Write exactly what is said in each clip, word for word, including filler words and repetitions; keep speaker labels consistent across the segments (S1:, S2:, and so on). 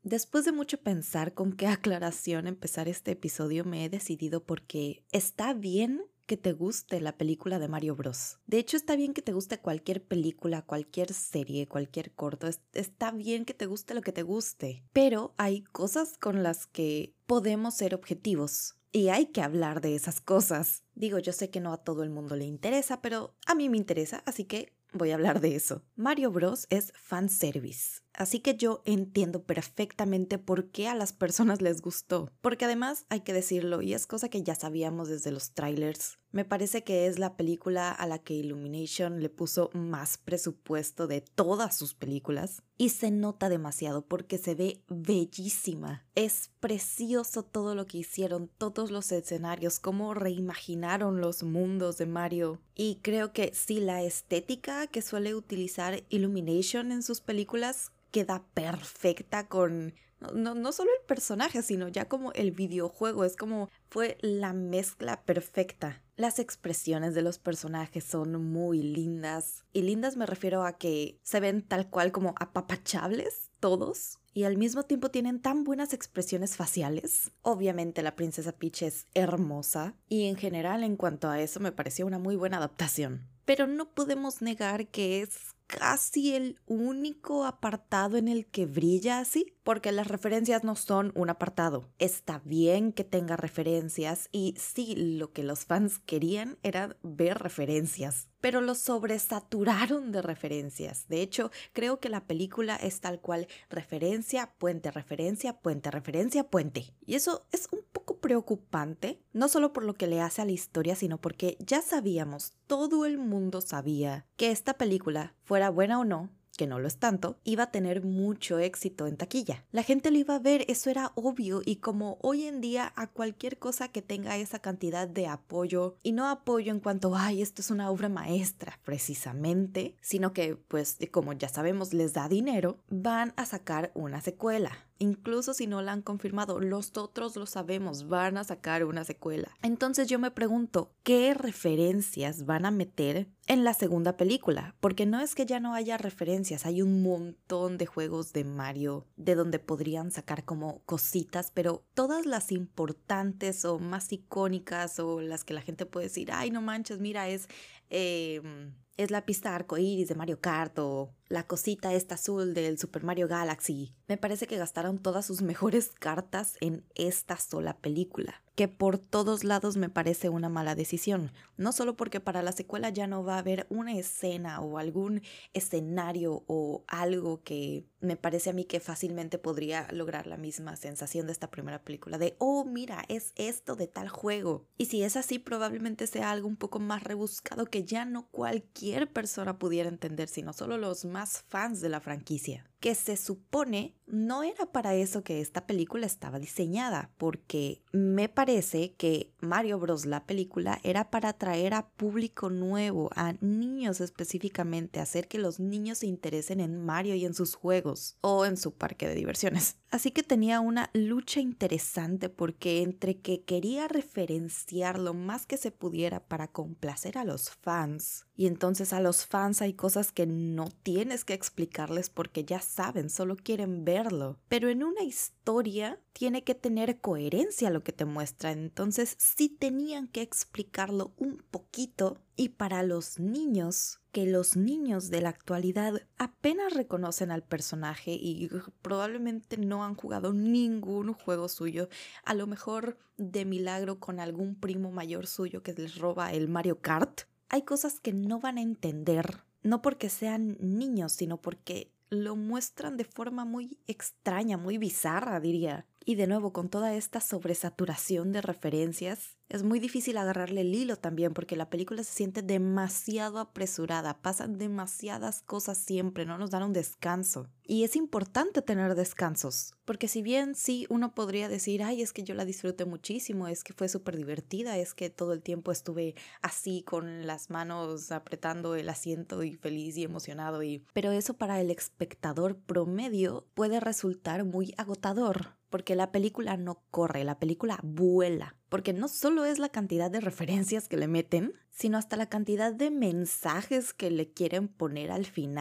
S1: Después de mucho pensar con qué aclaración empezar este episodio, me he decidido porque está bien que te guste la película de Mario Bros. De hecho, está bien que te guste cualquier película, cualquier serie, cualquier corto. Es- está bien que te guste lo que te guste. Pero hay cosas con las que podemos ser objetivos. Y hay que hablar de esas cosas. Digo, yo sé que no a todo el mundo le interesa, pero a mí me interesa, así que voy a hablar de eso. Mario Bros. Es fanservice. Así que yo entiendo perfectamente por qué a las personas les gustó. Porque además hay que decirlo, y es cosa que ya sabíamos desde los trailers, me parece que es la película a la que Illumination le puso más presupuesto de todas sus películas. Y se nota demasiado porque se ve bellísima. Es precioso todo lo que hicieron, todos los escenarios, cómo reimaginaron los mundos de Mario. Y creo que sí, la estética que suele utilizar Illumination en sus películas queda perfecta con no, no, no solo el personaje, sino ya como el videojuego. Es como fue la mezcla perfecta. Las expresiones de los personajes son muy lindas. Y lindas me refiero a que se ven tal cual como apapachables todos. Y al mismo tiempo tienen tan buenas expresiones faciales. Obviamente la princesa Peach es hermosa. Y en general en cuanto a eso me pareció una muy buena adaptación. Pero no podemos negar que es casi el único apartado en el que brilla así, porque las referencias no son un apartado. Está bien que tenga referencias y sí, lo que los fans querían era ver referencias, pero lo sobresaturaron de referencias. De hecho, creo que la película es tal cual: referencia, puente, referencia, puente, referencia, puente. Y eso es un poco preocupante, no solo por lo que le hace a la historia, sino porque ya sabíamos, todo el mundo sabía que esta película, fuera buena o no, que no lo es tanto, iba a tener mucho éxito en taquilla. La gente lo iba a ver, eso era obvio, y como hoy en día a cualquier cosa que tenga esa cantidad de apoyo, y no apoyo en cuanto, ay, esto es una obra maestra, precisamente, sino que, pues, como ya sabemos, les da dinero, van a sacar una secuela. Incluso si no la han confirmado, nosotros lo sabemos, van a sacar una secuela. Entonces yo me pregunto, ¿qué referencias van a meter en la segunda película? Porque no es que ya no haya referencias, hay un montón de juegos de Mario de donde podrían sacar como cositas, pero todas las importantes o más icónicas, o las que la gente puede decir, ay, no manches, mira, es... Eh, es la pista arcoíris de Mario Kart, o la cosita esta azul del Super Mario Galaxy. Me parece que gastaron todas sus mejores cartas en esta sola película, que por todos lados me parece una mala decisión. No solo porque para la secuela ya no va a haber una escena o algún escenario o algo que me parece a mí que fácilmente podría lograr la misma sensación de esta primera película, de, oh, mira, es esto de tal juego. Y si es así, probablemente sea algo un poco más rebuscado que ya no cualquier persona pudiera entender, sino solo los más fans de la franquicia. Que se supone no era para eso que esta película estaba diseñada, porque me parece que Mario Bros. La película era para atraer a público nuevo, a niños específicamente, hacer que los niños se interesen en Mario y en sus juegos, o en su parque de diversiones. Así que tenía una lucha interesante, porque entre que quería referenciar lo más que se pudiera para complacer a los fans, y entonces a los fans hay cosas que no tienes que explicarles porque ya saben, solo quieren verlo. Pero en una historia tiene que tener coherencia lo que te muestra, entonces sí tenían que explicarlo un poquito. Y para los niños, que los niños de la actualidad apenas reconocen al personaje y probablemente no han jugado ningún juego suyo, a lo mejor de milagro con algún primo mayor suyo que les roba el Mario Kart, hay cosas que no van a entender, no porque sean niños, sino porque lo muestran de forma muy extraña, muy bizarra, diría. Y de nuevo, con toda esta sobresaturación de referencias, es muy difícil agarrarle el hilo también, porque la película se siente demasiado apresurada, pasan demasiadas cosas siempre, no nos dan un descanso. Y es importante tener descansos, porque si bien sí uno podría decir, ay, es que yo la disfruté muchísimo, es que fue súper divertida, es que todo el tiempo estuve así con las manos apretando el asiento y feliz y emocionado, y... pero eso para el espectador promedio puede resultar muy agotador. Porque la película no corre, la película vuela. Porque no solo es la cantidad de referencias que le meten, sino hasta la cantidad de mensajes que le quieren poner al final,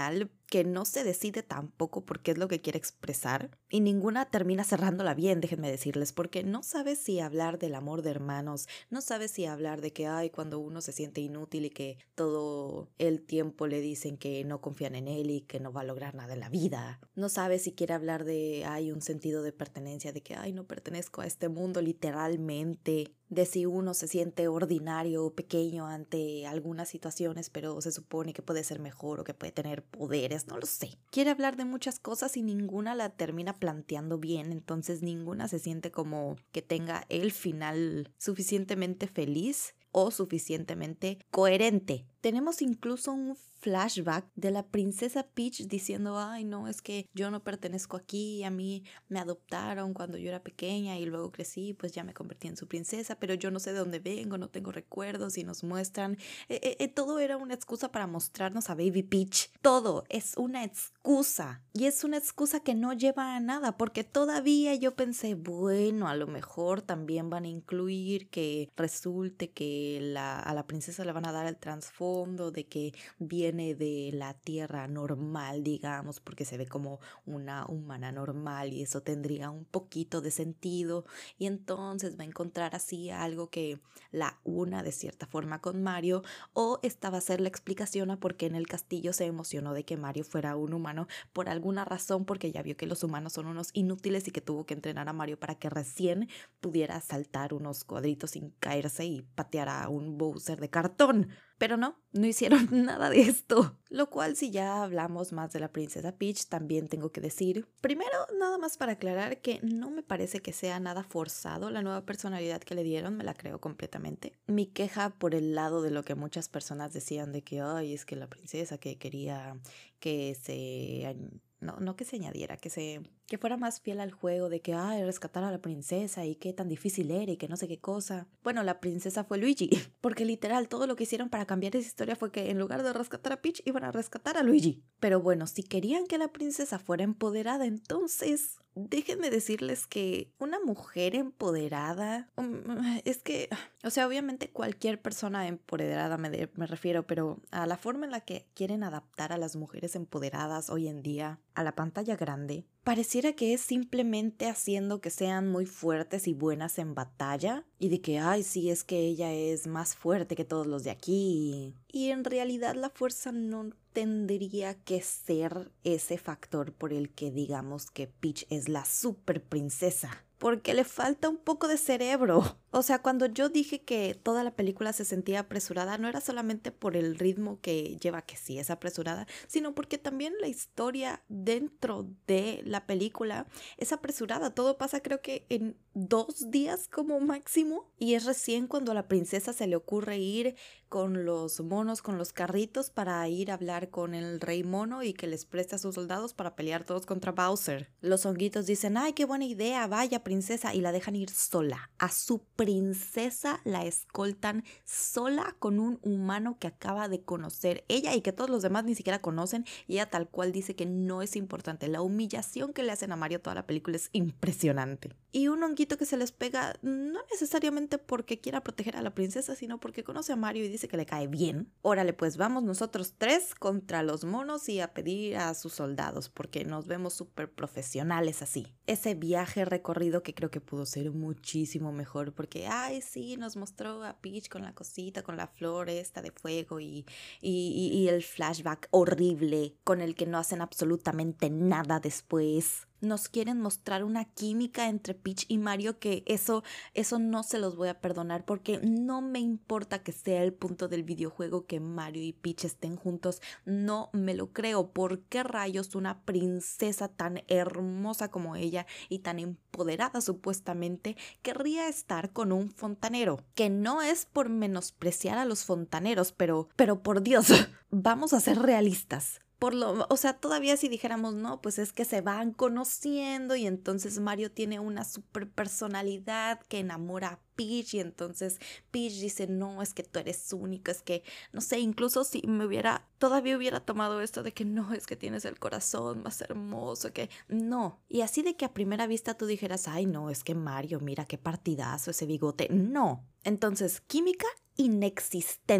S1: que no se decide tampoco por qué es lo que quiere expresar, y ninguna termina cerrándola bien, déjenme decirles, porque no sabes si hablar del amor de hermanos, no sabes si hablar de que ay, cuando uno se siente inútil y que todo el tiempo le dicen que no confían en él y que no va a lograr nada en la vida, no sabes si quiere hablar de hay un sentido de pertenencia, de que ay, no pertenezco a este mundo literalmente, de si uno se siente ordinario o pequeño ante algunas situaciones, pero se supone que puede ser mejor o que puede tener poderes, no lo sé. Quiere hablar de muchas cosas y ninguna la termina planteando bien, entonces ninguna se siente como que tenga el final suficientemente feliz o suficientemente coherente. Tenemos incluso un flashback de la princesa Peach diciendo, ay no, es que yo no pertenezco aquí, a mí me adoptaron cuando yo era pequeña y luego crecí, pues ya me convertí en su princesa, pero yo no sé de dónde vengo, no tengo recuerdos y nos muestran, eh, eh, todo era una excusa para mostrarnos a Baby Peach, todo es una excusa y es una excusa que no lleva a nada porque todavía yo pensé, bueno, a lo mejor también van a incluir que resulte que la, a la princesa le van a dar el trasfondo de que viene de la tierra normal, digamos, porque se ve como una humana normal y eso tendría un poquito de sentido y entonces va a encontrar así algo que la una de cierta forma con Mario, o esta va a ser la explicación a por qué en el castillo se emocionó de que Mario fuera un humano por alguna razón, porque ya vio que los humanos son unos inútiles y que tuvo que entrenar a Mario para que recién pudiera saltar unos cuadritos sin caerse y patear a un Bowser de cartón. Pero no, no hicieron nada de esto. Lo cual, si ya hablamos más de la princesa Peach, también tengo que decir, primero, nada más para aclarar que no me parece que sea nada forzado la nueva personalidad que le dieron, me la creo completamente. Mi queja por el lado de lo que muchas personas decían de que, ay, es que la princesa que quería que se... No, no que se añadiera, que se que fuera más fiel al juego de que, ay, rescatar a la princesa y qué tan difícil era y que no sé qué cosa. Bueno, la princesa fue Luigi, porque literal todo lo que hicieron para cambiar esa historia fue que en lugar de rescatar a Peach, iban a rescatar a Luigi. Pero bueno, si querían que la princesa fuera empoderada, entonces... déjenme decirles que una mujer empoderada, um, es que, o sea, obviamente cualquier persona empoderada me, de, me refiero, pero a la forma en la que quieren adaptar a las mujeres empoderadas hoy en día a la pantalla grande, pareciera que es simplemente haciendo que sean muy fuertes y buenas en batalla y de que, ay, sí, es que ella es más fuerte que todos los de aquí. Y en realidad la fuerza no tendría que ser ese factor por el que digamos que Peach es la super princesa. Porque le falta un poco de cerebro. O sea, cuando yo dije que toda la película se sentía apresurada, no era solamente por el ritmo que lleva, que sí es apresurada, sino porque también la historia dentro de la película es apresurada. Todo pasa creo que en dos días como máximo. Y es recién cuando a la princesa se le ocurre ir con los monos, con los carritos, para ir a hablar con el rey mono y que les preste a sus soldados para pelear todos contra Bowser. Los honguitos dicen, ay, qué buena idea, vaya princesa, y la dejan ir sola. A su princesa la escoltan sola con un humano que acaba de conocer ella y que todos los demás ni siquiera conocen, y ella tal cual dice que no es importante. La humillación que le hacen a Mario toda la película es impresionante. Y un honguito que se les pega no necesariamente porque quiera proteger a la princesa, sino porque conoce a Mario y dice que le cae bien. Órale, pues vamos nosotros tres contra los monos y a pedir a sus soldados, porque nos vemos súper profesionales así. Ese viaje recorrido que creo que pudo ser muchísimo mejor, porque, ay, sí, nos mostró a Peach con la cosita, con la flor esta de fuego y, y, y, y el flashback horrible con el que no hacen absolutamente nada después. Nos quieren mostrar una química entre Peach y Mario que eso, eso no se los voy a perdonar, porque no me importa que sea el punto del videojuego que Mario y Peach estén juntos, no me lo creo. ¿Por qué rayos una princesa tan hermosa como ella y tan empoderada supuestamente querría estar con un fontanero? Que no es por menospreciar a los fontaneros, pero, pero por Dios, vamos a ser realistas. Por lo, o sea, todavía si dijéramos, no, pues es que se van conociendo y entonces Mario tiene una super personalidad que enamora a Peach y entonces Peach dice, no, es que tú eres único, es que, no sé, incluso si me hubiera, todavía hubiera tomado esto de que no, es que tienes el corazón más hermoso, que no. Y así de que a primera vista tú dijeras, ay, no, es que Mario, mira qué partidazo ese bigote. No. Entonces, química inexistente.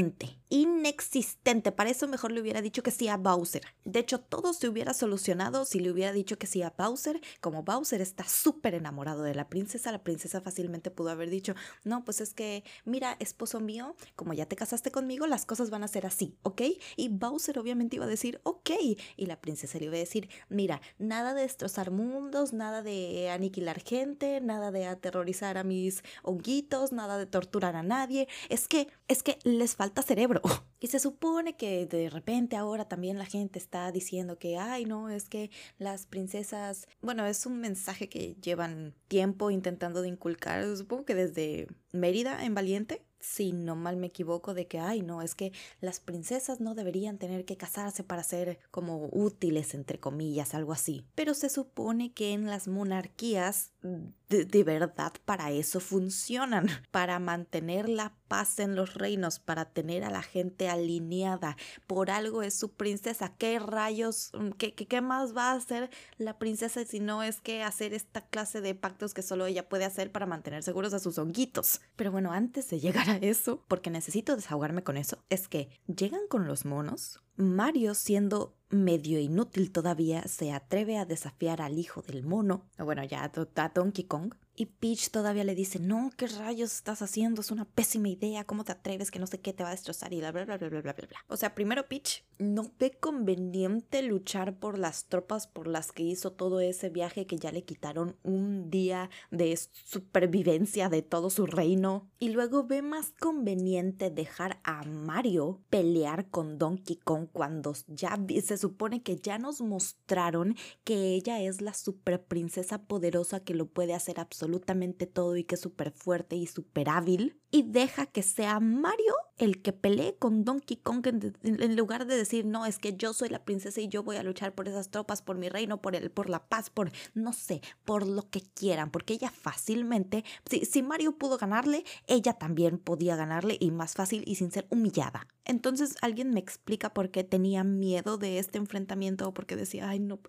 S1: inexistente. Para eso mejor le hubiera dicho que sí a Bowser. De hecho, todo se hubiera solucionado si le hubiera dicho que sí a Bowser. Como Bowser está súper enamorado de la princesa, la princesa fácilmente pudo haber dicho, no, pues es que, mira, esposo mío, como ya te casaste conmigo, las cosas van a ser así, ¿ok? Y Bowser obviamente iba a decir, ok. Y la princesa le iba a decir, mira, nada de destrozar mundos, nada de aniquilar gente, nada de aterrorizar a mis honguitos, nada de torturar a nadie. Es que, es que les falta cerebro. Y se supone que de repente ahora también la gente está diciendo que, ay, no, es que las princesas... Bueno, es un mensaje que llevan tiempo intentando de inculcar, supongo que desde Mérida en Valiente. Si no mal me equivoco, de que, ay, no, es que las princesas no deberían tener que casarse para ser como útiles, entre comillas, algo así. Pero se supone que en las monarquías de, de verdad para eso funcionan, para mantener la paz en los reinos, para tener a la gente alineada. Por algo es su princesa. ¿Qué rayos, qué, qué, qué más va a hacer la princesa si no es que hacer esta clase de pactos que solo ella puede hacer para mantener seguros a sus honguitos? Pero bueno, antes de llegar a eso, porque necesito desahogarme con eso, es que llegan con los monos. Mario, siendo medio inútil todavía, se atreve a desafiar al hijo del mono, o bueno, ya a Donkey Kong. Y Peach todavía le dice, no, ¿qué rayos estás haciendo? Es una pésima idea, ¿cómo te atreves? Que no sé qué te va a destrozar y bla, bla, bla, bla, bla, bla, bla. O sea, primero Peach no ve conveniente luchar por las tropas por las que hizo todo ese viaje que ya le quitaron un día de supervivencia de todo su reino. Y luego ve más conveniente dejar a Mario pelear con Donkey Kong cuando ya se supone que ya nos mostraron que ella es la super princesa poderosa que lo puede hacer absolutamente todo y que es súper fuerte y súper hábil, y deja que sea Mario el que pelee con Donkey Kong en, en lugar de decir, no, es que yo soy la princesa y yo voy a luchar por esas tropas, por mi reino, por, el, por la paz, por, no sé, por lo que quieran, porque ella fácilmente, si, si Mario pudo ganarle, ella también podía ganarle y más fácil y sin ser humillada. Entonces alguien me explica por qué tenía miedo de este enfrentamiento o por qué decía, ay no,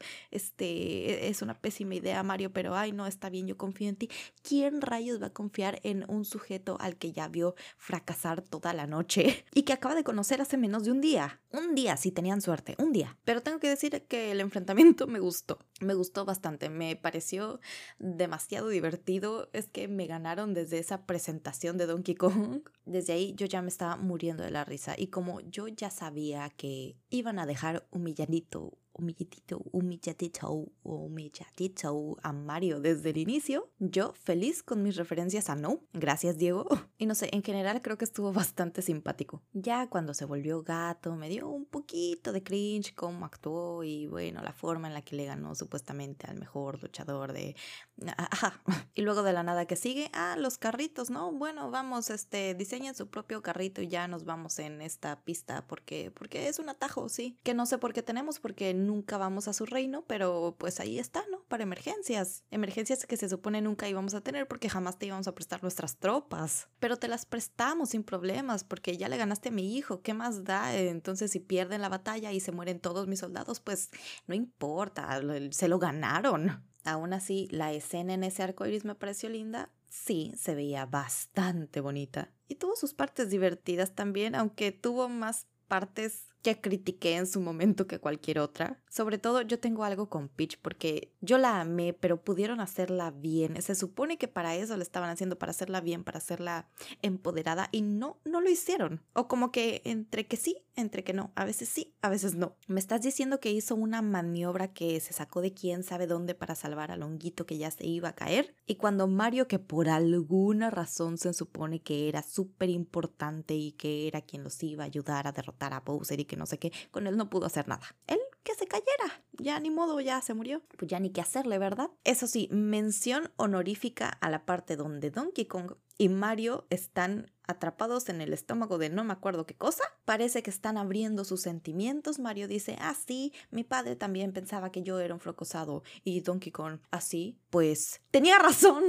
S1: este es una pésima idea Mario, pero ay no, está bien, yo confío en ti. ¿Quién rayos va a confiar en un sujeto al que ya vio fracasar toda la noche y que acaba de conocer hace menos de un día? Un día, si tenían suerte, un día. Pero tengo que decir que el enfrentamiento me gustó, me gustó bastante, me pareció demasiado divertido. Es que me ganaron desde esa presentación de Donkey Kong. Desde ahí yo ya me estaba muriendo de la risa. Y como yo ya sabía que iban a dejar humilladito, humilladito, humilladito, humilladito a Mario desde el inicio, yo feliz con mis referencias a No. Gracias, Diego. Y no sé, en general creo que estuvo bastante simpático. Ya cuando se volvió gato me dio un poquito de cringe cómo actuó y bueno, la forma en la que le ganó supuestamente al mejor luchador de... Ajá. Y luego de la nada que sigue, ah, los carritos, ¿no? Bueno, vamos, este, diseñen su propio carrito y ya nos vamos en esta pista porque, porque es un atajo, sí. Que no sé por qué tenemos, porque nunca vamos a su reino, pero pues ahí está, ¿no? Para emergencias. Emergencias que se supone nunca íbamos a tener porque jamás te íbamos a prestar nuestras tropas. Pero te las prestamos sin problemas porque ya le ganaste a mi hijo. ¿Qué más da? Entonces si pierden la batalla y se mueren todos mis soldados, pues no importa, se lo ganaron. Aún así, la escena en ese arcoíris me pareció linda. Sí, se veía bastante bonita. Y tuvo sus partes divertidas también, aunque tuvo más partes que critiqué en su momento que cualquier otra. Sobre todo yo tengo algo con Peach porque yo la amé, pero pudieron hacerla bien. Se supone que para eso la estaban haciendo, para hacerla bien, para hacerla empoderada y no, no lo hicieron. O como que entre que sí, entre que no. A veces sí, a veces no. Me estás diciendo que hizo una maniobra que se sacó de quién sabe dónde para salvar al honguito que ya se iba a caer. Y cuando Mario, que por alguna razón se supone que era súper importante y que era quien los iba a ayudar a derrotar a Bowser y que no sé qué, con él no pudo hacer nada. Él que se cayera, ya ni modo, ya se murió. Pues ya ni qué hacerle, ¿verdad? Eso sí, mención honorífica a la parte donde Donkey Kong y Mario están atrapados en el estómago de no me acuerdo qué cosa. Parece que están abriendo sus sentimientos. Mario dice, ah sí, mi padre también pensaba que yo era un fracasado. Y Donkey Kong, así, pues tenía razón.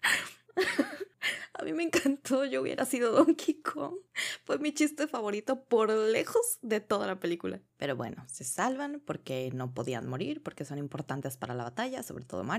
S1: A mí me encantó, yo hubiera sido Donkey Kong. Fue mi chiste favorito por lejos de toda la película. Pero bueno, se salvan porque no podían morir, porque son importantes para la batalla, sobre todo Mario.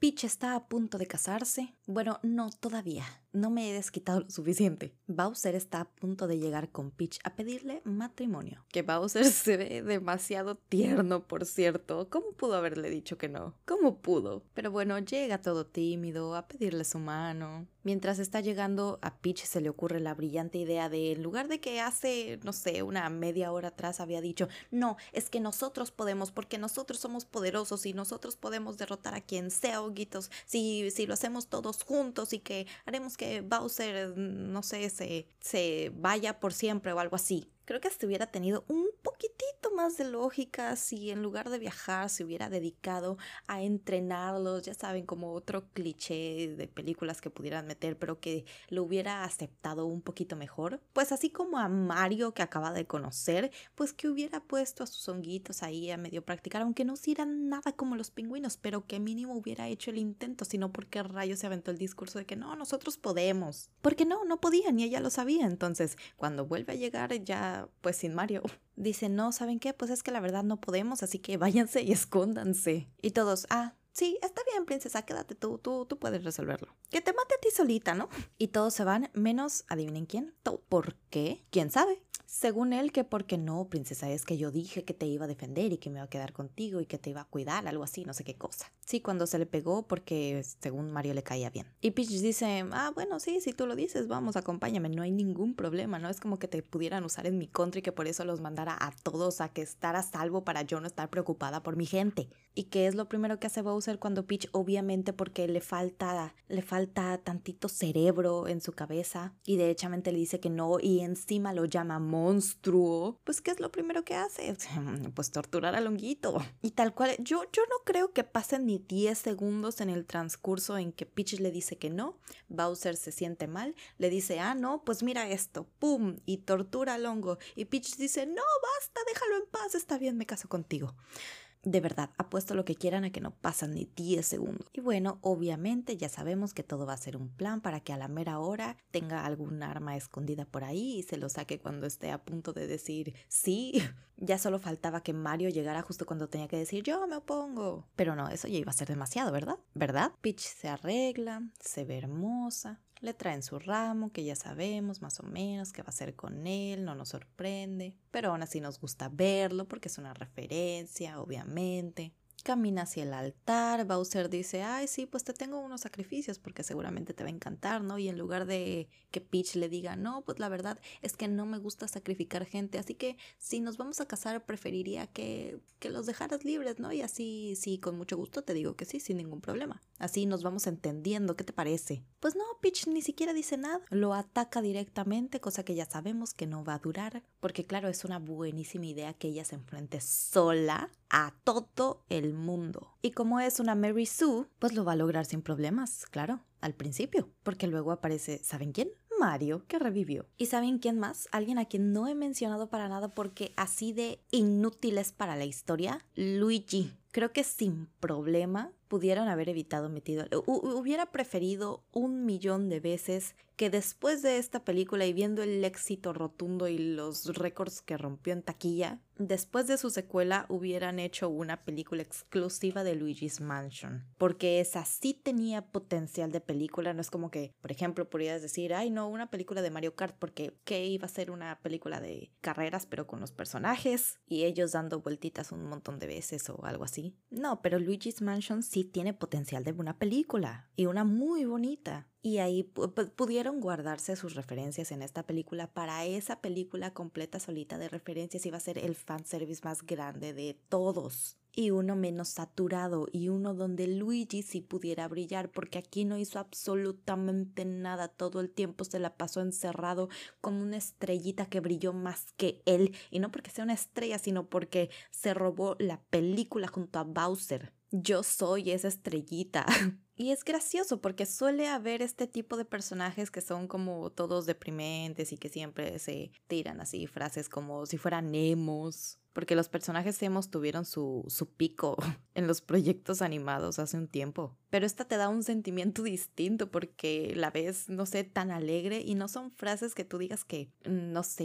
S1: Peach está a punto de casarse. Bueno, no, todavía. No me he desquitado lo suficiente. Bowser está a punto de llegar con Peach a pedirle matrimonio. Que Bowser se ve demasiado tierno, por cierto. ¿Cómo pudo haberle dicho que no? ¿Cómo pudo? Pero bueno, llega todo tímido a pedirle su mano. Mientras está llegando, a Peach se le ocurre la brillante idea de, en lugar de que hace, no sé, una media hora atrás había dicho, no, es que nosotros podemos, porque nosotros somos poderosos y nosotros podemos derrotar a quien sea, hoguitos, si, si lo hacemos todos juntos y que haremos que Bowser, no sé, se, se vaya por siempre o algo así. Creo que hasta hubiera tenido un poquitito más de lógica si en lugar de viajar se hubiera dedicado a entrenarlos, ya saben, como otro cliché de películas que pudieran meter, pero que lo hubiera aceptado un poquito mejor. Pues así como a Mario que acaba de conocer, pues que hubiera puesto a sus honguitos ahí a medio practicar, aunque no hicieran nada como los pingüinos, pero que mínimo hubiera hecho el intento, sino porque rayos se aventó el discurso de que no, nosotros podemos. Porque no, no podían y ella lo sabía. Entonces, cuando vuelve a llegar ya pues sin Mario, dice, no, ¿saben qué? Pues es que la verdad no podemos, así que váyanse y escóndanse. Y todos, ah, sí, está bien, princesa, quédate tú, tú, tú puedes resolverlo. Que te mate a ti solita, ¿no? Y todos se van, menos, adivinen quién. ¿Por qué? ¿Quién sabe? Según él, que porque no, princesa, es que yo dije que te iba a defender y que me iba a quedar contigo y que te iba a cuidar, algo así, no sé qué cosa. Sí, cuando se le pegó porque según Mario le caía bien. Y Peach dice, ah, bueno, sí, si tú lo dices, vamos, acompáñame, no hay ningún problema, ¿no? Es como que te pudieran usar en mi contra y que por eso los mandara a todos a que estar a salvo para yo no estar preocupada por mi gente. ¿Y qué es lo primero que hace Bowser cuando Peach, obviamente porque le falta, le falta tantito cerebro en su cabeza y derechamente le dice que no y encima lo llama monstruo? Pues ¿qué es lo primero que hace? Pues torturar al honguito. Y tal cual, yo, yo no creo que pasen ni diez segundos en el transcurso en que Peach le dice que no, Bowser se siente mal, le dice, ah, no, pues mira esto, pum, y tortura al hongo. Y Peach dice, no, basta, déjalo en paz, está bien, me caso contigo. De verdad, apuesto lo que quieran a que no pasan ni diez segundos. Y bueno, obviamente ya sabemos que todo va a ser un plan para que a la mera hora tenga algún arma escondida por ahí y se lo saque cuando esté a punto de decir sí. Ya solo faltaba que Mario llegara justo cuando tenía que decir yo me opongo. Pero no, eso ya iba a ser demasiado, ¿verdad? ¿Verdad? Peach se arregla, se ve hermosa. Le traen su ramo, que ya sabemos más o menos qué va a hacer con él, no nos sorprende, pero aún así nos gusta verlo porque es una referencia, obviamente. Camina hacia el altar, Bowser dice, ay sí, pues te tengo unos sacrificios porque seguramente te va a encantar, ¿no? Y en lugar de que Peach le diga, no, pues la verdad es que no me gusta sacrificar gente, así que si nos vamos a casar preferiría que, que los dejaras libres, ¿no? Y así, sí, con mucho gusto te digo que sí, sin ningún problema. Así nos vamos entendiendo, ¿qué te parece? Pues no, Peach ni siquiera dice nada, lo ataca directamente, cosa que ya sabemos que no va a durar, porque claro, es una buenísima idea que ella se enfrente sola a todo el mundo. Y como es una Mary Sue, pues lo va a lograr sin problemas, claro, al principio, porque luego aparece, ¿saben quién? Mario, que revivió. ¿Y saben quién más? Alguien a quien no he mencionado para nada porque así de inútil es para la historia, Luigi. Creo que sin problema pudieron haber evitado metido. Hubiera preferido un millón de veces que después de esta película y viendo el éxito rotundo y los récords que rompió en taquilla, después de su secuela hubieran hecho una película exclusiva de Luigi's Mansion. Porque esa sí tenía potencial de película. No es como que, por ejemplo, podrías decir, ay no, una película de Mario Kart, porque ¿qué iba a ser una película de carreras pero con los personajes y ellos dando vueltitas un montón de veces o algo así? No, pero Luigi's Mansion sí tiene potencial de una película y una muy bonita. Y ahí pudieron guardarse sus referencias en esta película para esa película completa solita de referencias. Iba a ser el fanservice más grande de todos. Y uno menos saturado y uno donde Luigi sí pudiera brillar porque aquí no hizo absolutamente nada. Todo el tiempo se la pasó encerrado con una estrellita que brilló más que él. Y no porque sea una estrella, sino porque se robó la película junto a Bowser. Yo soy esa estrellita. Y es gracioso porque suele haber este tipo de personajes que son como todos deprimentes y que siempre se tiran así frases como si fueran emos. Porque los personajes emos tuvieron su, su pico en los proyectos animados hace un tiempo. Pero esta te da un sentimiento distinto porque la ves, no sé, tan alegre y no son frases que tú digas que, no sé, que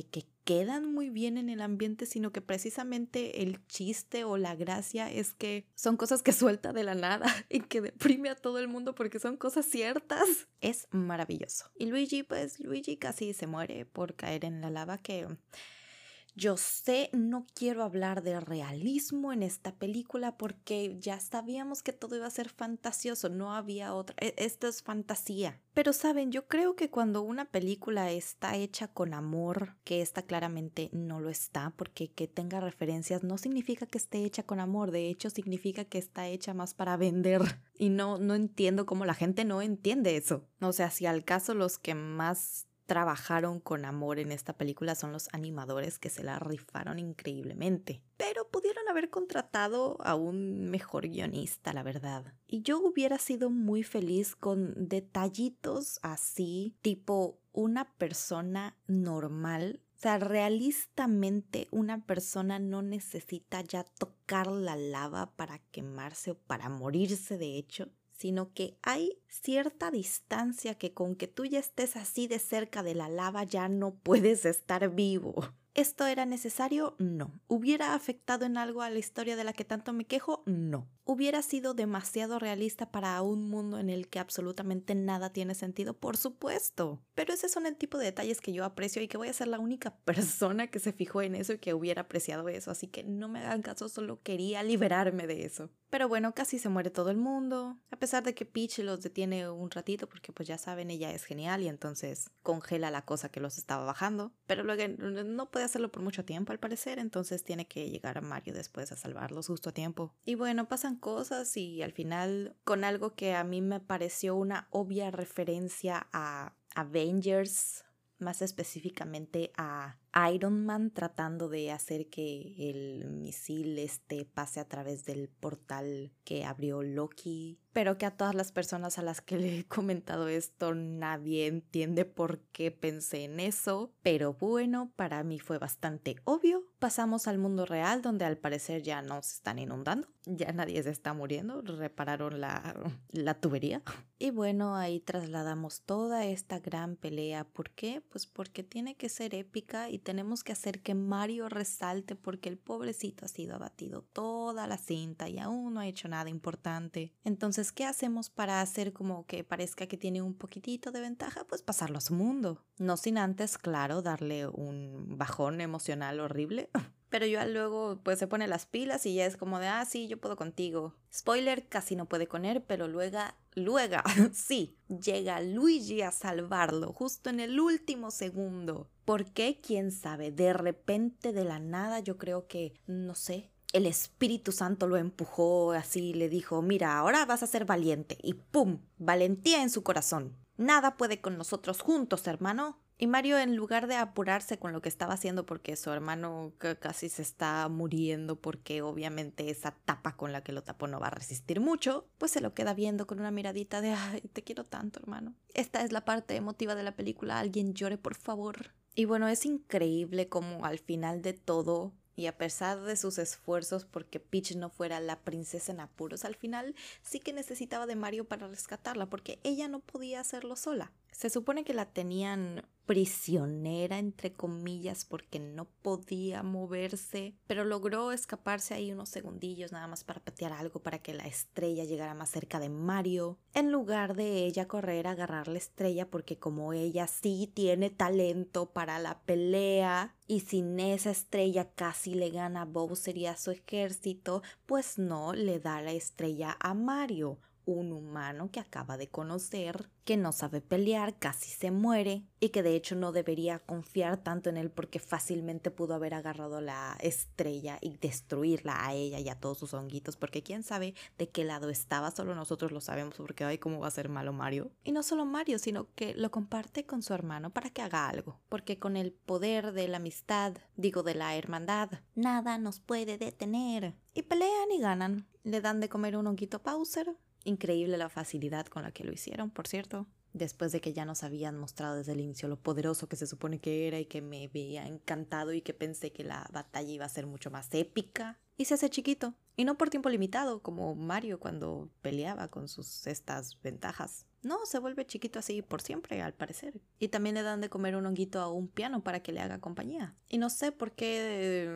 S1: quedan muy bien en el ambiente, sino que precisamente el chiste o la gracia es que son cosas que suelta de la nada y que deprime a todo el mundo porque son cosas ciertas. Es maravilloso. Y Luigi, pues Luigi casi se muere por caer en la lava, que yo sé, no quiero hablar de realismo en esta película porque ya sabíamos que todo iba a ser fantasioso, no había otra. Esto es fantasía. Pero saben, yo creo que cuando una película está hecha con amor, que esta claramente no lo está, porque que tenga referencias no significa que esté hecha con amor, de hecho significa que está hecha más para vender. Y no, no entiendo cómo la gente no entiende eso. O sea, si al caso los que más trabajaron con amor en esta película son los animadores, que se la rifaron increíblemente. Pero pudieron haber contratado a un mejor guionista, la verdad. Y yo hubiera sido muy feliz con detallitos así, tipo una persona normal. O sea, realistamente una persona no necesita ya tocar la lava para quemarse o para morirse, de hecho, sino que hay cierta distancia que con que tú ya estés así de cerca de la lava ya no puedes estar vivo. ¿Esto era necesario? No. ¿Hubiera afectado en algo a la historia de la que tanto me quejo? No. ¿Hubiera sido demasiado realista para un mundo en el que absolutamente nada tiene sentido? Por supuesto. Pero ese son el tipo de detalles que yo aprecio y que voy a ser la única persona que se fijó en eso y que hubiera apreciado eso. Así que no me hagan caso, solo quería liberarme de eso. Pero bueno, casi se muere todo el mundo. A pesar de que Peach los detiene un ratito porque pues ya saben, ella es genial y entonces congela la cosa que los estaba bajando. Pero luego no puede hacerlo por mucho tiempo al parecer, entonces tiene que llegar a Mario después a salvarlos justo a tiempo. Y bueno, pasan cosas y al final con algo que a mí me pareció una obvia referencia a Avengers, más específicamente a Iron Man tratando de hacer que el misil este pase a través del portal que abrió Loki, pero que a todas las personas a las que le he comentado esto nadie entiende por qué pensé en eso, pero bueno, para mí fue bastante obvio. Pasamos al mundo real donde al parecer ya no se están inundando, ya nadie se está muriendo, repararon la, la tubería. Y bueno, ahí trasladamos toda esta gran pelea. ¿Por qué? Pues porque tiene que ser épica y tenemos que hacer que Mario resalte porque el pobrecito ha sido abatido toda la cinta y aún no ha hecho nada importante. Entonces, ¿qué hacemos para hacer como que parezca que tiene un poquitito de ventaja? Pues pasarlo a su mundo. No sin antes, claro, darle un bajón emocional horrible. Pero ya luego pues se pone las pilas y ya es como de, ah, sí, yo puedo contigo. Spoiler, casi no puede con él, pero luego, luego, sí, llega Luigi a salvarlo justo en el último segundo. ¿Por qué? ¿Quién sabe? De repente, de la nada, yo creo que, no sé, el Espíritu Santo lo empujó así, le dijo, mira, ahora vas a ser valiente. Y ¡pum! Valentía en su corazón. Nada puede con nosotros juntos, hermano. Y Mario, en lugar de apurarse con lo que estaba haciendo porque su hermano casi se está muriendo porque obviamente esa tapa con la que lo tapó no va a resistir mucho, pues se lo queda viendo con una miradita de ay, te quiero tanto, hermano. Esta es la parte emotiva de la película, alguien llore, por favor. Y bueno, es increíble como al final de todo, y a pesar de sus esfuerzos porque Peach no fuera la princesa en apuros, al final sí que necesitaba de Mario para rescatarla porque ella no podía hacerlo sola. Se supone que la tenían prisionera, entre comillas, porque no podía moverse, pero logró escaparse ahí unos segundillos nada más para patear algo para que la estrella llegara más cerca de Mario, en lugar de ella correr a agarrar la estrella porque como ella sí tiene talento para la pelea y sin esa estrella casi le gana a Bowser y a su ejército, pues no le da la estrella a Mario, un humano que acaba de conocer, que no sabe pelear, casi se muere y que de hecho no debería confiar tanto en él porque fácilmente pudo haber agarrado la estrella y destruirla a ella y a todos sus honguitos porque quién sabe de qué lado estaba, solo nosotros lo sabemos porque ay, cómo va a ser malo Mario. Y no solo Mario, sino que lo comparte con su hermano para que haga algo, porque con el poder de la amistad, digo de la hermandad, nada nos puede detener. Y pelean y ganan, le dan de comer un honguito a Bowser. Increíble la facilidad con la que lo hicieron, por cierto. Después de que ya nos habían mostrado desde el inicio lo poderoso que se supone que era y que me había encantado y que pensé que la batalla iba a ser mucho más épica. y se hace chiquito. Y no por tiempo limitado, como Mario cuando peleaba con sus estas ventajas. No, se vuelve chiquito así por siempre, al parecer. Y también le dan de comer un honguito a un piano para que le haga compañía. Y no sé por qué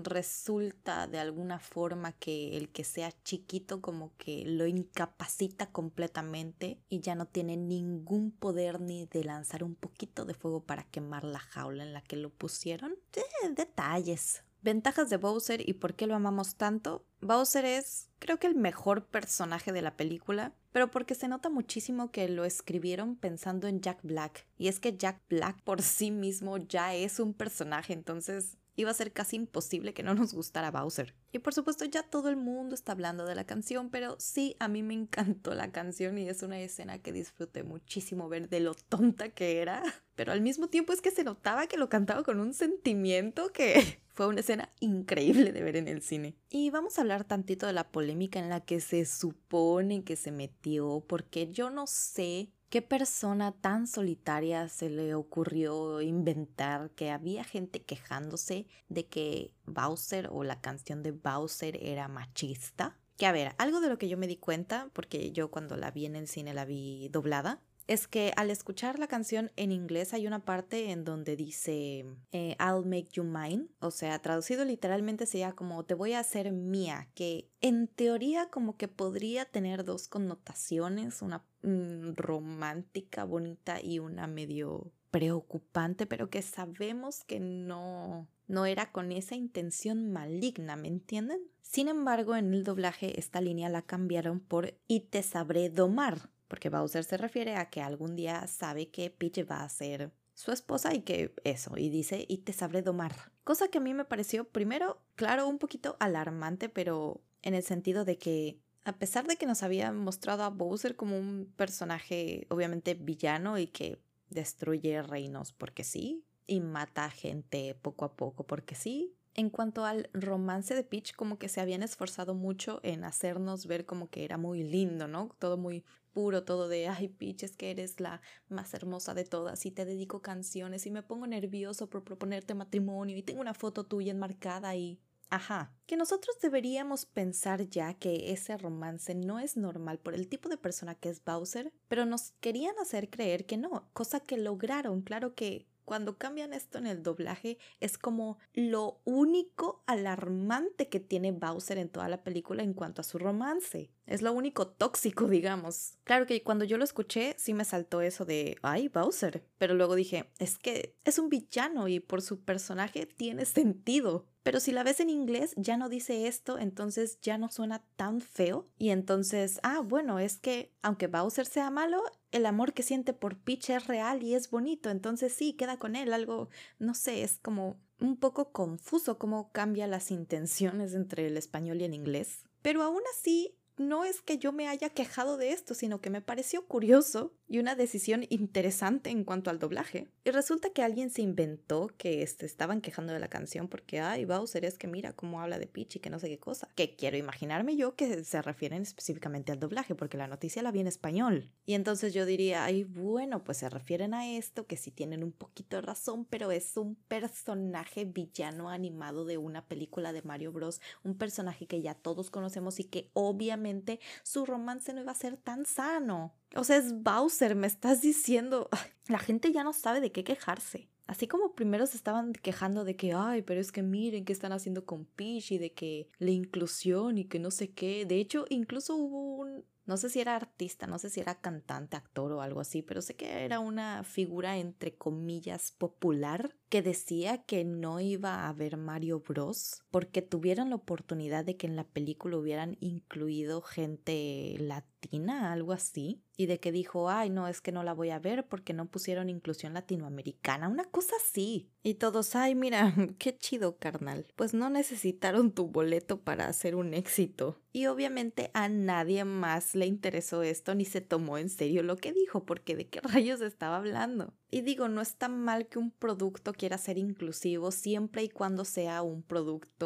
S1: resulta de alguna forma que el que sea chiquito como que lo incapacita completamente y ya no tiene ningún poder ni de lanzar un poquito de fuego para quemar la jaula en la que lo pusieron. Eh, detalles. Ventajas de Bowser y por qué lo amamos tanto. Bowser es, creo que el mejor personaje de la película, pero porque se nota muchísimo que lo escribieron pensando en Jack Black. Y es que Jack Black por sí mismo ya es un personaje, entonces iba a ser casi imposible que no nos gustara Bowser. Y por supuesto ya todo el mundo está hablando de la canción, pero sí, a mí me encantó la canción y es una escena que disfruté muchísimo ver de lo tonta que era. Pero al mismo tiempo es que se notaba que lo cantaba con un sentimiento que fue una escena increíble de ver en el cine. Y vamos a hablar tantito de la polémica en la que se supone que se metió, porque yo no sé qué persona tan solitaria se le ocurrió inventar que había gente quejándose de que Bowser o la canción de Bowser era machista. Que a ver, algo de lo que yo me di cuenta, porque yo cuando la vi en el cine la vi doblada, es que al escuchar la canción en inglés hay una parte en donde dice eh, I'll make you mine, o sea, traducido literalmente sería como te voy a hacer mía, que en teoría como que podría tener dos connotaciones, una mm, romántica, bonita y una medio preocupante, pero que sabemos que no, no era con esa intención maligna, ¿me entienden? Sin embargo, en el doblaje esta línea la cambiaron por y te sabré domar. Porque Bowser se refiere a que algún día sabe que Peach va a ser su esposa y que eso, y dice, y te sabré domar. Cosa que a mí me pareció, primero, claro, un poquito alarmante, pero en el sentido de que, a pesar de que nos había mostrado a Bowser como un personaje obviamente villano y que destruye reinos porque sí, y mata gente poco a poco porque sí, en cuanto al romance de Peach, como que se habían esforzado mucho en hacernos ver como que era muy lindo, ¿no? Todo muy puro, todo de, ay, Peach, es que eres la más hermosa de todas y te dedico canciones y me pongo nervioso por proponerte matrimonio y tengo una foto tuya enmarcada y... Ajá, que nosotros deberíamos pensar ya que ese romance no es normal por el tipo de persona que es Bowser, pero nos querían hacer creer que no, cosa que lograron, claro que... Cuando cambian esto en el doblaje es como lo único alarmante que tiene Bowser en toda la película en cuanto a su romance. Es lo único tóxico, digamos. Claro que cuando yo lo escuché sí me saltó eso de ¡ay, Bowser! Pero luego dije, es que es un villano y por su personaje tiene sentido. Pero si la ves en inglés ya no dice esto, entonces ya no suena tan feo. Y entonces, ah, bueno, es que aunque Bowser sea malo, el amor que siente por Peach es real y es bonito. Entonces sí, queda con él. Algo, no sé, es como un poco confuso cómo cambia las intenciones entre el español y el inglés. Pero aún así... No es que yo me haya quejado de esto, sino que me pareció curioso y una decisión interesante en cuanto al doblaje. Y resulta que alguien se inventó que este, estaban quejando de la canción porque, ay, Bowser, es que mira cómo habla de Peach y que no sé qué cosa. Que quiero imaginarme yo que se refieren específicamente al doblaje, porque la noticia la vi en español. Y entonces yo diría, ay, bueno, pues se refieren a esto, que sí tienen un poquito de razón, pero es un personaje villano animado de una película de Mario Bros. Un personaje que ya todos conocemos y que obviamente su romance no iba a ser tan sano. O sea, es Bowser, me estás diciendo. La gente ya no sabe de qué quejarse. Así como primero se estaban quejando de que, ay, pero es que miren qué están haciendo con Peach y de que la inclusión y que no sé qué. De hecho, incluso hubo un... No sé si era artista, no sé si era cantante, actor o algo así, pero sé que era una figura entre comillas popular que decía que no iba a ver Mario Bros. Porque tuvieron la oportunidad de que en la película hubieran incluido gente latina, algo así. Y de que dijo, ay, no, es que no la voy a ver porque no pusieron inclusión latinoamericana, una cosa así. Y todos, ay, mira, qué chido, carnal. Pues no necesitaron tu boleto para hacer un éxito. Y obviamente a nadie más le interesó esto ni se tomó en serio lo que dijo, porque de qué rayos estaba hablando. Y digo, no está mal que un producto quiera ser inclusivo siempre y cuando sea un producto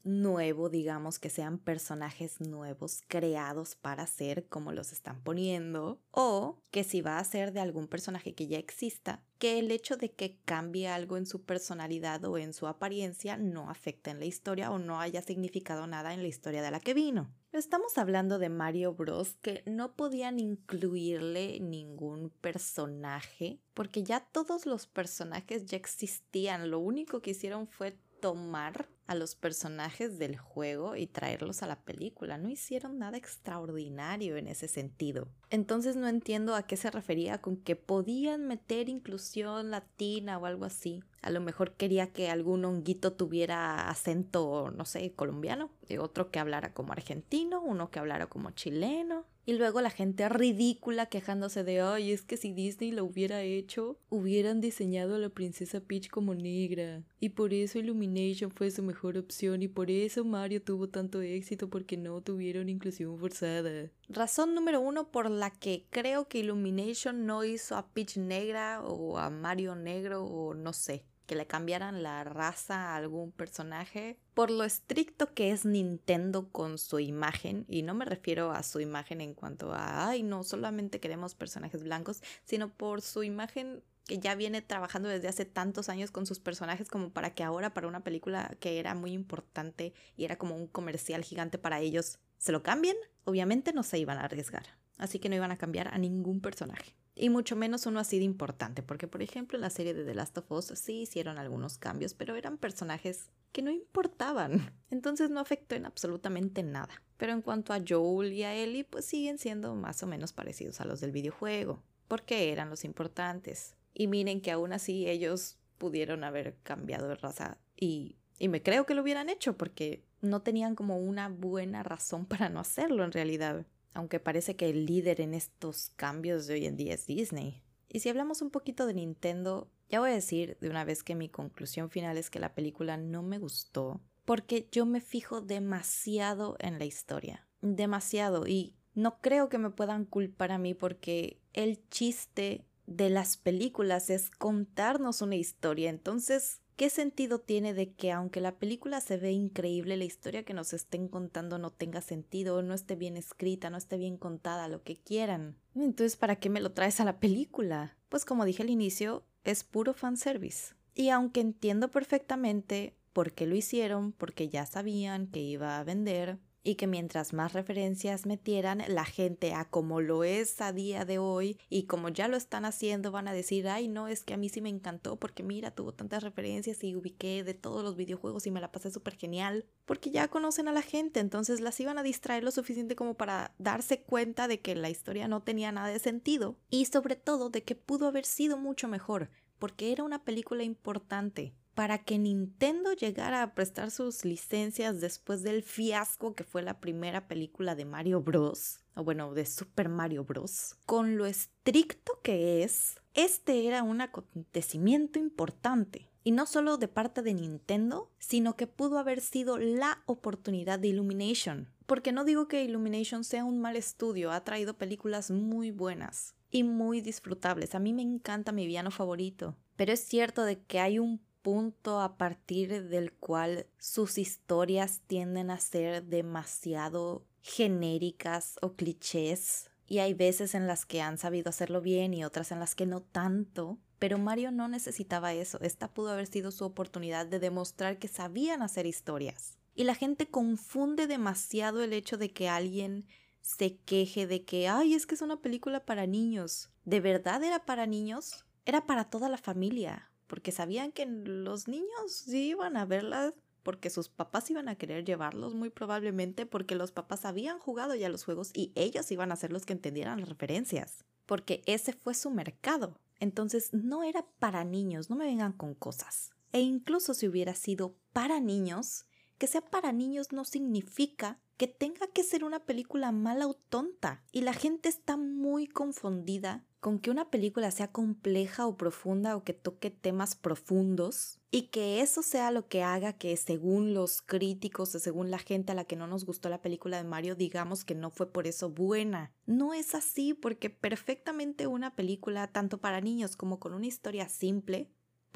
S1: nuevo, digamos, que sean personajes nuevos creados para ser como los están poniendo, o que si va a ser de algún personaje que ya exista, que el hecho de que cambie algo en su personalidad o en su apariencia no afecte en la historia o no haya significado nada en la historia de la que vino. Estamos hablando de Mario Bros, que no podían incluirle ningún personaje porque ya todos los personajes ya existían. Lo único que hicieron fue tomar a los personajes del juego y traerlos a la película. No hicieron nada extraordinario en ese sentido. Entonces no entiendo a qué se refería con que podían meter inclusión latina o algo así. A lo mejor quería que algún honguito tuviera acento, no sé, colombiano, y otro que hablara como argentino, uno que hablara como chileno. Y luego la gente ridícula quejándose de, ay, es que si Disney lo hubiera hecho, hubieran diseñado a la princesa Peach como negra. Y por eso Illumination fue su mejor opción y por eso Mario tuvo tanto éxito porque no tuvieron inclusión forzada. Razón número uno por la que creo que Illumination no hizo a Peach negra o a Mario negro o no sé, que le cambiaran la raza a algún personaje, por lo estricto que es Nintendo con su imagen, y no me refiero a su imagen en cuanto a, ay, no, solamente queremos personajes blancos, sino por su imagen que ya viene trabajando desde hace tantos años con sus personajes como para que ahora para una película que era muy importante y era como un comercial gigante para ellos, ¿se lo cambien? Obviamente no se iban a arriesgar, así que no iban a cambiar a ningún personaje. Y mucho menos uno así de importante, porque por ejemplo en la serie de The Last of Us sí hicieron algunos cambios, pero eran personajes que no importaban. Entonces no afectó en absolutamente nada. Pero en cuanto a Joel y a Ellie, pues siguen siendo más o menos parecidos a los del videojuego, porque eran los importantes. Y miren que aún así ellos pudieron haber cambiado de raza y, y me creo que lo hubieran hecho, porque no tenían como una buena razón para no hacerlo en realidad. Aunque parece que el líder en estos cambios de hoy en día es Disney. Y si hablamos un poquito de Nintendo, ya voy a decir de una vez que mi conclusión final es que la película no me gustó porque yo me fijo demasiado en la historia. Demasiado. Y no creo que me puedan culpar a mí porque el chiste de las películas es contarnos una historia. Entonces, ¿qué sentido tiene de que aunque la película se ve increíble, la historia que nos estén contando no tenga sentido, no esté bien escrita, no esté bien contada, lo que quieran? Entonces, ¿para qué me lo traes a la película? Pues como dije al inicio, es puro fanservice. Y aunque entiendo perfectamente por qué lo hicieron, porque ya sabían que iba a vender, y que mientras más referencias metieran, la gente a como lo es a día de hoy y como ya lo están haciendo van a decir, ay no, es que a mí sí me encantó porque mira, tuvo tantas referencias y ubiqué de todos los videojuegos y me la pasé súper genial, porque ya conocen a la gente, entonces las iban a distraer lo suficiente como para darse cuenta de que la historia no tenía nada de sentido y sobre todo de que pudo haber sido mucho mejor, porque era una película importante. Para que Nintendo llegara a prestar sus licencias después del fiasco que fue la primera película de Mario Bros. O bueno, de Super Mario Bros. Con lo estricto que es, este era un acontecimiento importante. Y no solo de parte de Nintendo, sino que pudo haber sido la oportunidad de Illumination. Porque no digo que Illumination sea un mal estudio, ha traído películas muy buenas y muy disfrutables. A mí me encanta mi villano favorito. Pero es cierto de que hay un punto a partir del cual sus historias tienden a ser demasiado genéricas o clichés y hay veces en las que han sabido hacerlo bien y otras en las que no tanto, pero Mario no necesitaba eso. Esta pudo haber sido su oportunidad de demostrar que sabían hacer historias y la gente confunde demasiado el hecho de que alguien se queje de que ay, es que es una película para niños. ¿De verdad era para niños? Era para toda la familia. Porque sabían que los niños sí iban a verlas, porque sus papás iban a querer llevarlos muy probablemente, porque los papás habían jugado ya los juegos y ellos iban a ser los que entendieran las referencias, porque ese fue su mercado. Entonces no era para niños, no me vengan con cosas. E incluso si hubiera sido para niños, que sea para niños no significa que tenga que ser una película mala o tonta. Y la gente está muy confundida con que una película sea compleja o profunda o que toque temas profundos y que eso sea lo que haga que según los críticos o según la gente a la que no nos gustó la película de Mario digamos que no fue por eso buena. No es así, porque perfectamente una película tanto para niños como con una historia simple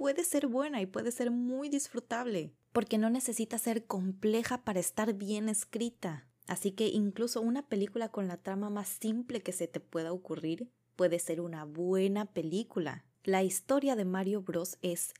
S1: puede ser buena y puede ser muy disfrutable, porque no necesita ser compleja para estar bien escrita. Así que incluso una película con la trama más simple que se te pueda ocurrir puede ser una buena película. La historia de Mario Bros es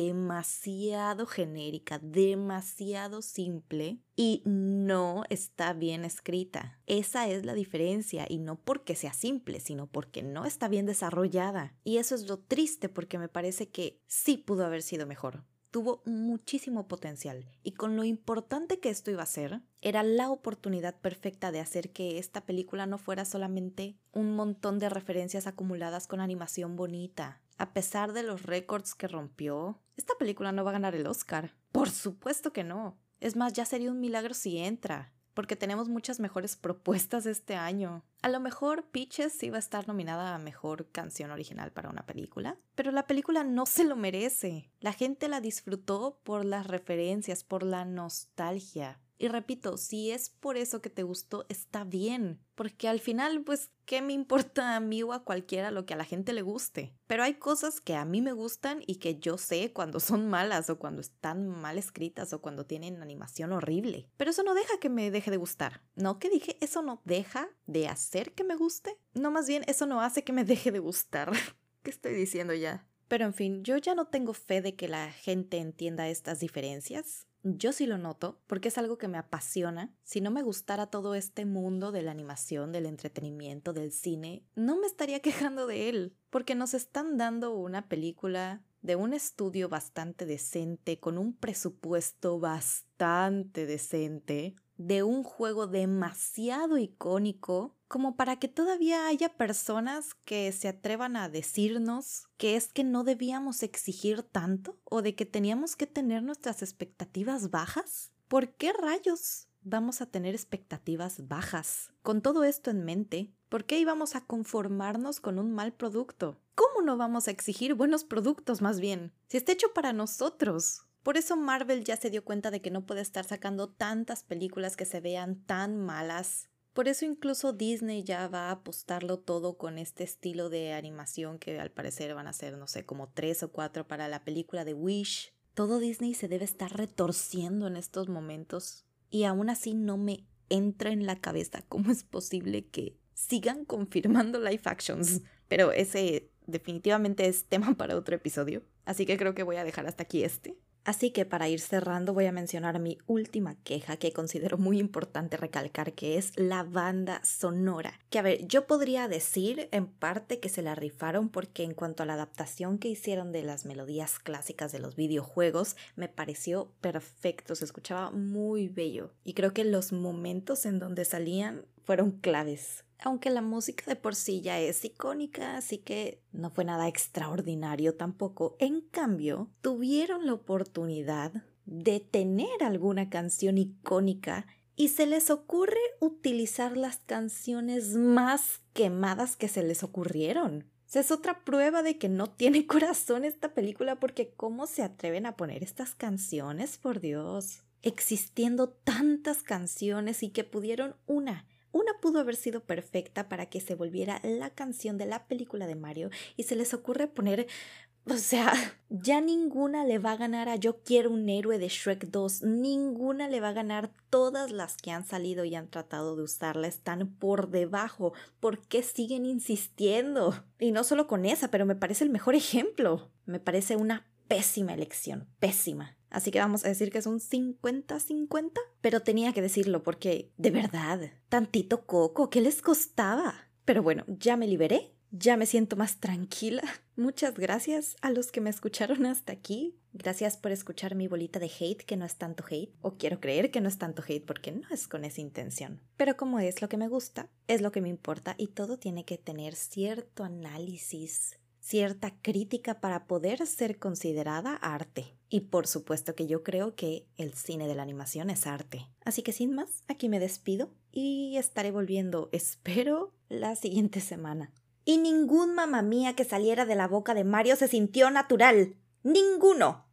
S1: demasiado genérica, demasiado simple y no está bien escrita. Esa es la diferencia, y no porque sea simple, sino porque no está bien desarrollada. Y eso es lo triste, porque me parece que sí pudo haber sido mejor. Tuvo muchísimo potencial, y con lo importante que esto iba a ser, era la oportunidad perfecta de hacer que esta película no fuera solamente un montón de referencias acumuladas con animación bonita. A pesar de los récords que rompió, esta película no va a ganar el Oscar. Por supuesto que no. Es más, ya sería un milagro si entra, porque tenemos muchas mejores propuestas este año. A lo mejor Peaches sí va a estar nominada a Mejor Canción Original para una película, pero la película no se lo merece. La gente la disfrutó por las referencias, por la nostalgia. Y repito, si es por eso que te gustó, está bien, porque al final, pues, ¿qué me importa a mí o a cualquiera lo que a la gente le guste? Pero hay cosas que a mí me gustan y que yo sé cuando son malas, o cuando están mal escritas, o cuando tienen animación horrible. Pero eso no deja que me deje de gustar. No, que dije, eso no deja de hacer que me guste. No, más bien, eso no hace que me deje de gustar. ¿Qué estoy diciendo ya? Pero en fin, yo ya no tengo fe de que la gente entienda estas diferencias. Yo sí lo noto, porque es algo que me apasiona. Si no me gustara todo este mundo de la animación, del entretenimiento, del cine, no me estaría quejando de él, porque nos están dando una película de un estudio bastante decente, con un presupuesto bastante decente, de un juego demasiado icónico, como para que todavía haya personas que se atrevan a decirnos que es que no debíamos exigir tanto, o de que teníamos que tener nuestras expectativas bajas. ¿Por qué rayos vamos a tener expectativas bajas? Con todo esto en mente, ¿por qué íbamos a conformarnos con un mal producto? ¿Cómo no vamos a exigir buenos productos más bien? Si está hecho para nosotros. Por eso Marvel ya se dio cuenta de que no puede estar sacando tantas películas que se vean tan malas. Por eso incluso Disney ya va a apostarlo todo con este estilo de animación que al parecer van a ser, no sé, como tres o cuatro para la película de Wish. Todo Disney se debe estar retorciendo en estos momentos. Y aún así no me entra en la cabeza cómo es posible que sigan confirmando live actions. Pero ese definitivamente es tema para otro episodio. Así que creo que voy a dejar hasta aquí este. Así que para ir cerrando voy a mencionar mi última queja que considero muy importante recalcar, que es la banda sonora. Que a ver, yo podría decir en parte que se la rifaron, porque en cuanto a la adaptación que hicieron de las melodías clásicas de los videojuegos, me pareció perfecto, se escuchaba muy bello. Y creo que los momentos en donde salían fueron claves. Aunque la música de por sí ya es icónica, así que no fue nada extraordinario tampoco. En cambio, tuvieron la oportunidad de tener alguna canción icónica y se les ocurre utilizar las canciones más quemadas que se les ocurrieron. O sea, es otra prueba de que no tiene corazón esta película, porque ¿cómo se atreven a poner estas canciones? Por Dios. Existiendo tantas canciones y que pudieron una... Una pudo haber sido perfecta para que se volviera la canción de la película de Mario, y se les ocurre poner... O sea, ya ninguna le va a ganar a Yo Quiero un Héroe de Shrek dos. Ninguna le va a ganar. Todas las que han salido y han tratado de usarla están por debajo. ¿Por qué siguen insistiendo? Y no solo con esa, pero me parece el mejor ejemplo. Me parece una pésima elección. Pésima. Así que vamos a decir que es un cincuenta cincuenta. Pero tenía que decirlo porque, de verdad, tantito coco, ¿qué les costaba? Pero bueno, ya me liberé. Ya me siento más tranquila. Muchas gracias a los que me escucharon hasta aquí. Gracias por escuchar mi bolita de hate, que no es tanto hate. O quiero creer que no es tanto hate, porque no es con esa intención. Pero como es lo que me gusta, es lo que me importa, y todo tiene que tener cierto análisis, cierta crítica para poder ser considerada arte. Y por supuesto que yo creo que el cine de la animación es arte. Así que sin más, aquí me despido y estaré volviendo, espero, la siguiente semana. Y ningún mamá mía que saliera de la boca de Mario se sintió natural. ¡Ninguno!